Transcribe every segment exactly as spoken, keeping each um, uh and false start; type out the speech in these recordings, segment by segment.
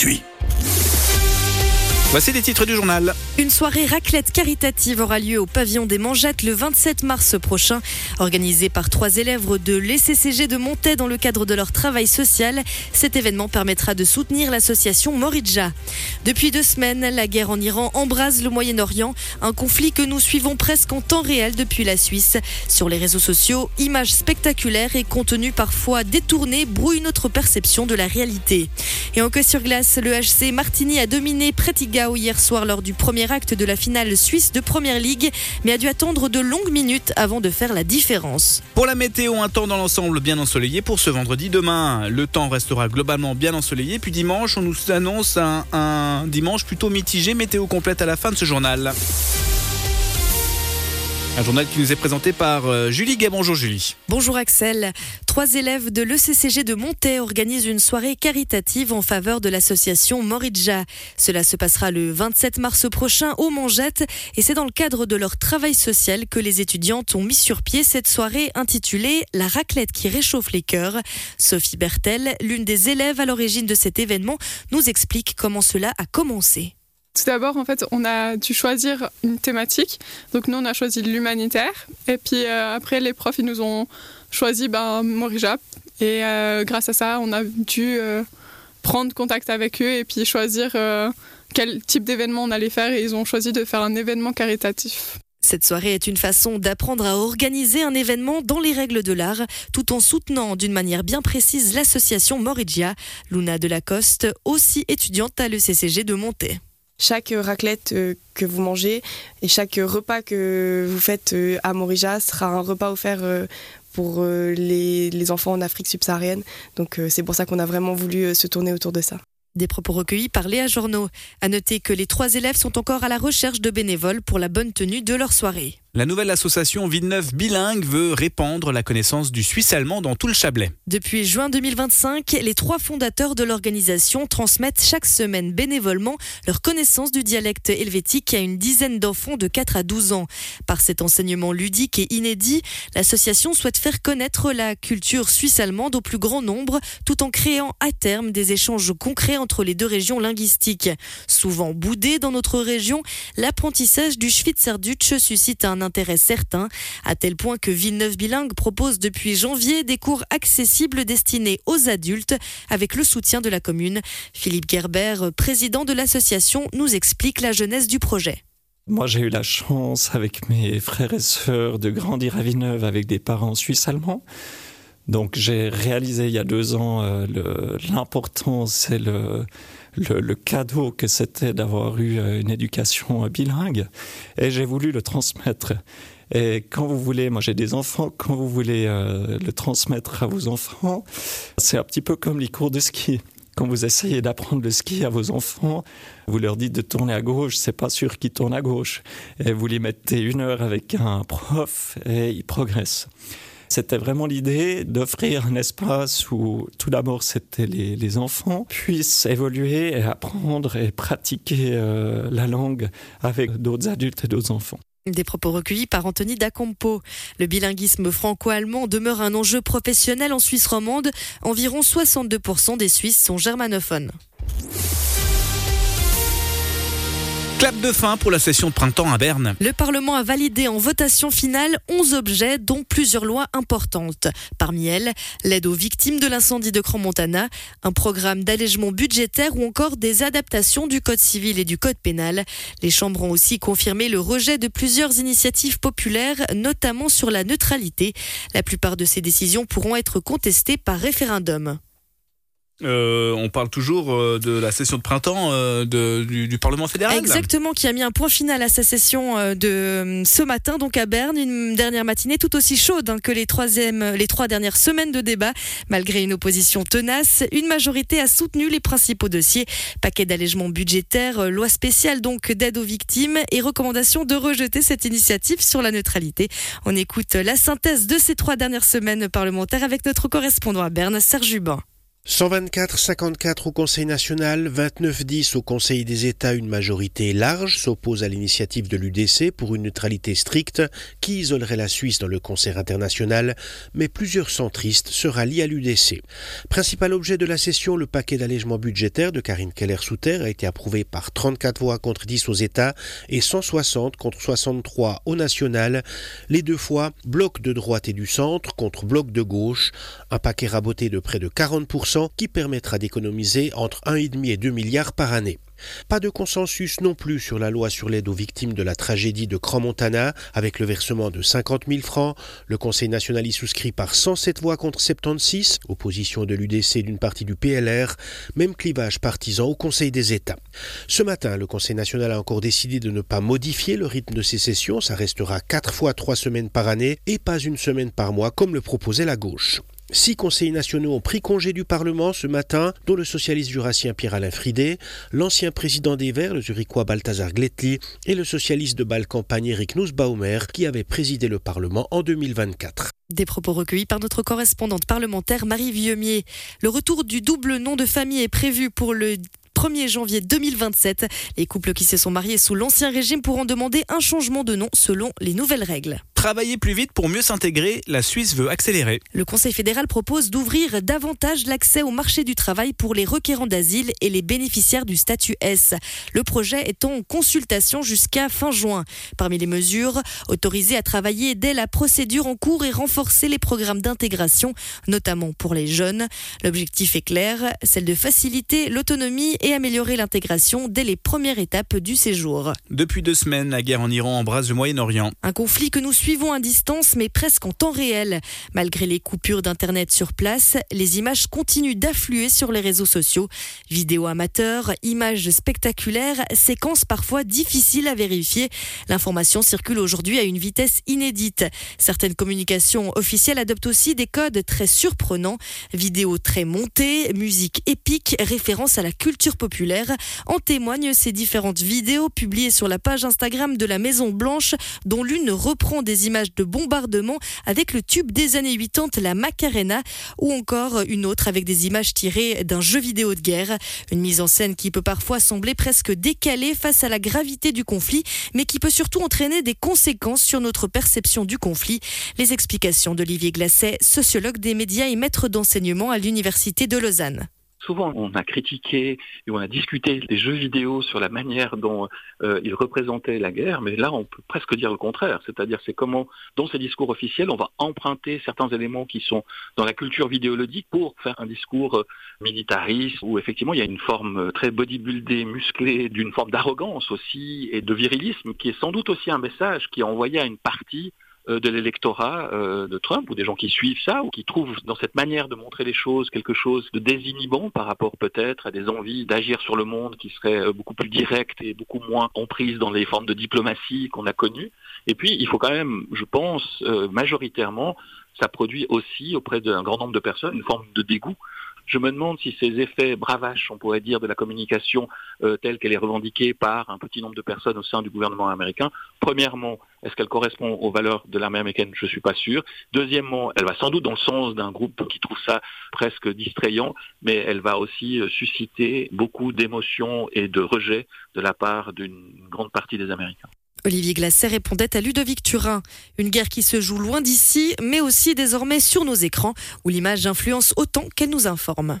gratuit. Voici les titres du journal. Une soirée raclette caritative aura lieu au pavillon des Mangettes le vingt-sept mars prochain. Organisée par trois élèves de l'E C C G de Montaix dans le cadre de leur travail social. Cet événement permettra de soutenir l'association Moridja. Depuis deux semaines, la guerre en Iran embrase le Moyen-Orient. Un conflit que nous suivons presque en temps réel depuis la Suisse. Sur les réseaux sociaux, images spectaculaires et contenus parfois détournés brouillent notre perception de la réalité. Et en hockey sur glace, le H C Martigny a dominé Pretiga hier soir lors du premier acte de la finale suisse de Première Ligue, mais a dû attendre de longues minutes avant de faire la différence. Pour la météo, un temps dans l'ensemble bien ensoleillé pour ce vendredi. Demain, le temps restera globalement bien ensoleillé. Puis dimanche, on nous annonce un, un dimanche plutôt mitigé. Météo complète à la fin de ce journal. Un journal qui nous est présenté par euh, Julie Gay. Bonjour Julie. Bonjour Axel. Trois élèves de l'E C C G de Montaix organisent une soirée caritative en faveur de l'association Moridja. Cela se passera le vingt-sept mars prochain aux Mangettes et c'est dans le cadre de leur travail social que les étudiantes ont mis sur pied cette soirée intitulée « La raclette qui réchauffe les cœurs ». Sophie Bertel, l'une des élèves à l'origine de cet événement, nous explique comment cela a commencé. Tout d'abord, en fait, on a dû choisir une thématique. Donc nous, on a choisi l'humanitaire. Et puis euh, après, les profs, ils nous ont choisi ben, Moridja. Et euh, grâce à ça, on a dû euh, prendre contact avec eux et puis choisir euh, quel type d'événement on allait faire. Et ils ont choisi de faire un événement caritatif. Cette soirée est une façon d'apprendre à organiser un événement dans les règles de l'art, tout en soutenant d'une manière bien précise l'association Moridja. Luna Delacoste, aussi étudiante à l'E C C G de Montaix. Chaque raclette que vous mangez et chaque repas que vous faites à Moridja sera un repas offert pour les, les enfants en Afrique subsaharienne. Donc c'est pour ça qu'on a vraiment voulu se tourner autour de ça. Des propos recueillis par Léa Journeau. À noter que les trois élèves sont encore à la recherche de bénévoles pour la bonne tenue de leur soirée. La nouvelle association Villeneuve Bilingue veut répandre la connaissance du suisse allemand dans tout le Chablais. Depuis juin deux mille vingt-cinq, les trois fondateurs de l'organisation transmettent chaque semaine bénévolement leur connaissance du dialecte helvétique à une dizaine d'enfants de quatre à douze ans. Par cet enseignement ludique et inédit, l'association souhaite faire connaître la culture suisse-allemande au plus grand nombre, tout en créant à terme des échanges concrets entre les deux régions linguistiques. Souvent boudé dans notre région, l'apprentissage du Schweizerdeutsch suscite un intérêt certain, à tel point que Villeneuve Bilingue propose depuis janvier des cours accessibles destinés aux adultes avec le soutien de la commune. Philippe Gerber, président de l'association, nous explique la genèse du projet. Moi, j'ai eu la chance, avec mes frères et sœurs, de grandir à Villeneuve avec des parents suisses-allemands. Donc, j'ai réalisé il y a deux ans euh, le, l'importance et le, le, le cadeau que c'était d'avoir eu une éducation bilingue. Et j'ai voulu le transmettre. Et quand vous voulez, moi j'ai des enfants, quand vous voulez euh, le transmettre à vos enfants, c'est un petit peu comme les cours de ski. Quand vous essayez d'apprendre le ski à vos enfants, vous leur dites de tourner à gauche, c'est pas sûr qu'ils tournent à gauche. Et vous les mettez une heure avec un prof et ils progressent. C'était vraiment l'idée d'offrir un espace où, tout d'abord, c'était les, les enfants puissent évoluer et apprendre et pratiquer euh, la langue avec d'autres adultes et d'autres enfants. Des propos recueillis par Anthony Dacampo. Le bilinguisme franco-allemand demeure un enjeu professionnel en Suisse romande. Environ soixante-deux pour cent des Suisses sont germanophones. Clap de fin pour la session de printemps à Berne. Le Parlement a validé en votation finale onze objets, dont plusieurs lois importantes. Parmi elles, l'aide aux victimes de l'incendie de Crans-Montana, un programme d'allègement budgétaire ou encore des adaptations du Code civil et du Code pénal. Les chambres ont aussi confirmé le rejet de plusieurs initiatives populaires, notamment sur la neutralité. La plupart de ces décisions pourront être contestées par référendum. Euh, on parle toujours euh, de la session de printemps euh, de, du, du Parlement fédéral. Exactement, qui a mis un point final à sa session euh, de euh, ce matin, donc à Berne, une dernière matinée tout aussi chaude hein, que les, les trois dernières semaines de débat. Malgré une opposition tenace, une majorité a soutenu les principaux dossiers. Paquet d'allègements budgétaires, euh, loi spéciale donc d'aide aux victimes et recommandation de rejeter cette initiative sur la neutralité. On écoute la synthèse de ces trois dernières semaines parlementaires avec notre correspondant à Berne, Serge Hubin. cent vingt-quatre cinquante-quatre au Conseil national, vingt-neuf dix au Conseil des États. Une majorité large s'oppose à l'initiative de l'U D C pour une neutralité stricte qui isolerait la Suisse dans le concert international, mais plusieurs centristes se rallient à l'U D C. Principal objet de la session, le paquet d'allègement budgétaire de Karine Keller-Souter a été approuvé par trente-quatre voix contre dix aux États et cent soixante contre soixante-trois au national. Les deux fois, bloc de droite et du centre contre bloc de gauche. Un paquet raboté de près de quarante pour cent qui permettra d'économiser entre un virgule cinq et deux milliards par année. Pas de consensus non plus sur la loi sur l'aide aux victimes de la tragédie de Crans-Montana, avec le versement de cinquante mille francs. Le Conseil national y souscrit par cent sept voix contre soixante-seize, opposition de l'U D C et d'une partie du P L R, même clivage partisan au Conseil des États. Ce matin, le Conseil national a encore décidé de ne pas modifier le rythme de ces sessions, ça restera quatre fois trois semaines par année et pas une semaine par mois comme le proposait la gauche. Six conseillers nationaux ont pris congé du Parlement ce matin, dont le socialiste jurassien Pierre-Alain Fridet, l'ancien président des Verts, le Zurichois Balthazar Gletli, et le socialiste de Bâle-Campagne Eric Nussbaumer, qui avait présidé le Parlement en deux mille vingt-quatre. Des propos recueillis par notre correspondante parlementaire Marie Vieumier. Le retour du double nom de famille est prévu pour le premier janvier deux mille vingt-sept. Les couples qui se sont mariés sous l'Ancien Régime pourront demander un changement de nom selon les nouvelles règles. Travailler plus vite pour mieux s'intégrer, la Suisse veut accélérer. Le Conseil fédéral propose d'ouvrir davantage l'accès au marché du travail pour les requérants d'asile et les bénéficiaires du statut S. Le projet est en consultation jusqu'à fin juin. Parmi les mesures, autoriser à travailler dès la procédure en cours et renforcer les programmes d'intégration, notamment pour les jeunes. L'objectif est clair, celle de faciliter l'autonomie et améliorer l'intégration dès les premières étapes du séjour. Depuis deux semaines, la guerre en Iran embrase le Moyen-Orient. Un conflit que nous suivons à distance, mais presque en temps réel. Malgré les coupures d'internet sur place, les images continuent d'affluer sur les réseaux sociaux. Vidéos amateurs, images spectaculaires, séquences parfois difficiles à vérifier. L'information circule aujourd'hui à une vitesse inédite. Certaines communications officielles adoptent aussi des codes très surprenants. Vidéos très montées, musique épique, référence à la culture populaire. En témoignent ces différentes vidéos publiées sur la page Instagram de la Maison Blanche, dont l'une reprend des images de bombardement avec le tube des années quatre-vingt-dix, la Macarena, ou encore une autre avec des images tirées d'un jeu vidéo de guerre. Une mise en scène qui peut parfois sembler presque décalée face à la gravité du conflit, mais qui peut surtout entraîner des conséquences sur notre perception du conflit. Les explications d'Olivier Glasset, sociologue des médias et maître d'enseignement à l'Université de Lausanne. Souvent, on a critiqué et on a discuté des jeux vidéo sur la manière dont euh, ils représentaient la guerre, mais là, on peut presque dire le contraire. C'est-à-dire, c'est comment, dans ces discours officiels, on va emprunter certains éléments qui sont dans la culture vidéoludique pour faire un discours euh, militariste, où effectivement, il y a une forme très bodybuildée, musclée, d'une forme d'arrogance aussi et de virilisme, qui est sans doute aussi un message qui est envoyé à une partie de l'électorat euh, de Trump, ou des gens qui suivent ça, ou qui trouvent dans cette manière de montrer les choses quelque chose de désinhibant par rapport peut-être à des envies d'agir sur le monde qui seraient beaucoup plus directes et beaucoup moins emprises dans les formes de diplomatie qu'on a connues. Et puis, il faut quand même, je pense, euh, majoritairement, ça produit aussi auprès d'un grand nombre de personnes une forme de dégoût. Je me demande si ces effets bravaches, on pourrait dire, de la communication euh, telle qu'elle est revendiquée par un petit nombre de personnes au sein du gouvernement américain, premièrement, est-ce qu'elle correspond aux valeurs de l'armée américaine? Je ne suis pas sûr. Deuxièmement, elle va sans doute dans le sens d'un groupe qui trouve ça presque distrayant, mais elle va aussi susciter beaucoup d'émotions et de rejet de la part d'une grande partie des Américains. Olivier Glasset répondait à Ludovic Turin. Une guerre qui se joue loin d'ici, mais aussi désormais sur nos écrans, où l'image influence autant qu'elle nous informe.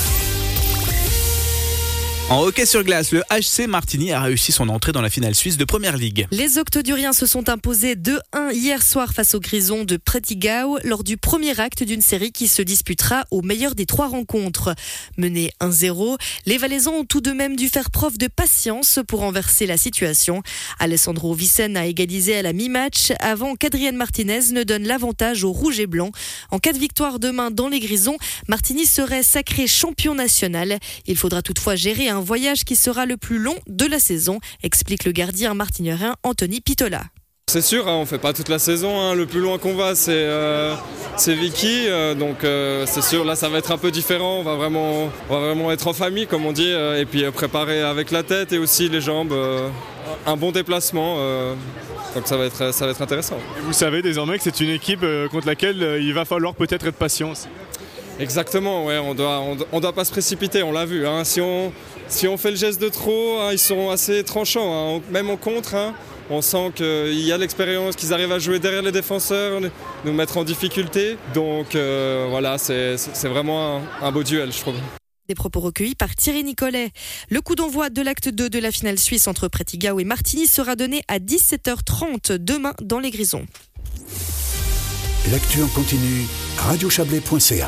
En hockey sur glace, le H C Martigny a réussi son entrée dans la finale suisse de Première Ligue. Les Octoduriens se sont imposés deux un hier soir face aux Grisons de Prättigau lors du premier acte d'une série qui se disputera au meilleur des trois rencontres. Menés un zéro, les Valaisans ont tout de même dû faire preuve de patience pour renverser la situation. Alessandro Vicen a égalisé à la mi-match avant qu'Adrienne Martinez ne donne l'avantage aux Rouges et Blancs. En cas de victoire demain dans les Grisons, Martigny serait sacré champion national. Il faudra toutefois gérer un voyage qui sera le plus long de la saison, explique le gardien martignerin Anthony Pitola. C'est sûr, hein, on ne fait pas toute la saison. Hein. Le plus loin qu'on va, c'est, euh, c'est Vicky. Euh, donc euh, c'est sûr, là, ça va être un peu différent. On va vraiment, on va vraiment être en famille, comme on dit. Euh, et puis euh, préparer avec la tête et aussi les jambes. Euh, un bon déplacement. Euh, donc ça va, être, ça va être intéressant. Et vous savez désormais que c'est une équipe euh, contre laquelle euh, il va falloir peut-être être patient aussi. Exactement, ouais, on doit, on, on doit pas se précipiter, on l'a vu. Hein. Si, on, si on fait le geste de trop, hein, ils sont assez tranchants, hein. Même en contre. Hein, on sent qu'il y a l'expérience, qu'ils arrivent à jouer derrière les défenseurs, nous mettre en difficulté. Donc euh, voilà, c'est, c'est vraiment un, un beau duel, je trouve. Des propos recueillis par Thierry Nicolet. Le coup d'envoi de l'acte deux de la finale suisse entre Prättigau et Martigny sera donné à dix-sept heures trente demain dans les Grisons. L'actu en continu, radio chablais point c h.